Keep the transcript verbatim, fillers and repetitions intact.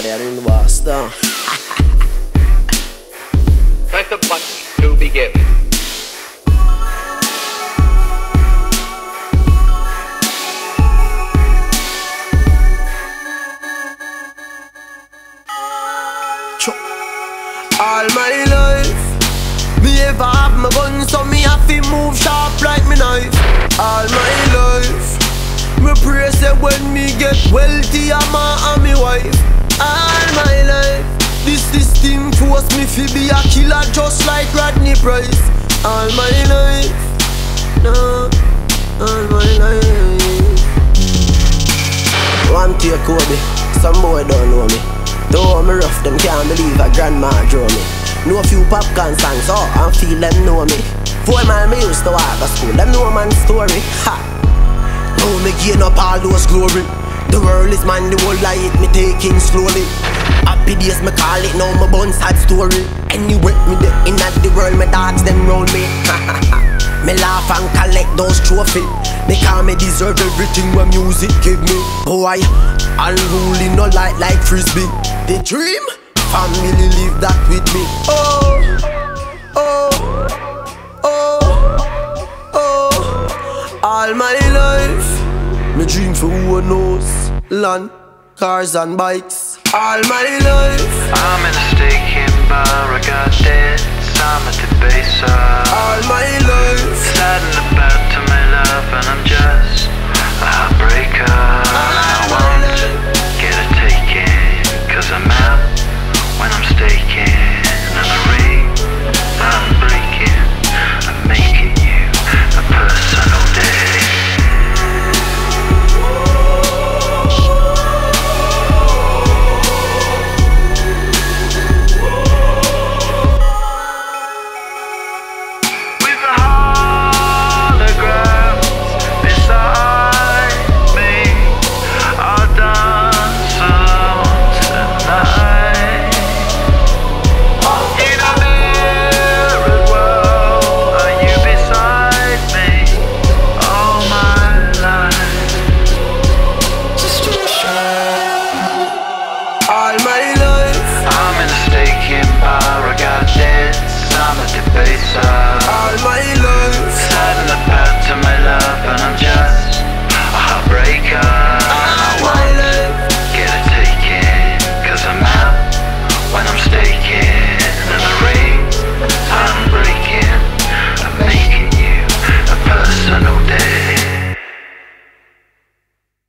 they are doing the worst now. Press the button to begin. All my life, me ever have my gun, so me have to move sharp like me knife. All my life, me pray say when me get wealthy, I'm a and me wife. All my life, this system force me to be a killer just like Rodney Price. All my life, no, all my life. One to your Kobe, some boy don't know me. Though me rough, them can't believe a grandma draw me. Know a few popcorn songs, oh, and feel them know me. Four man me used to walk to school, them know man's story. Ha! Now me gain up all those glory. The world is mine, the whole life me taking slowly. Happy days me call it, now my bun sad story. Anyway, me the in at the world, me dogs them round me. Ha ha ha! Me laugh and collect those trophies. Me call me deserve everything when music give me. Boy, unruly no light like frisbee. The dream, family live that with me. Oh, oh, oh, oh. All my life, me dream for who knows. Land, cars and bikes. All my life, I'm in a stake in bar, I got debts, I'm at the base. All my life, sad and about to my love, and I'm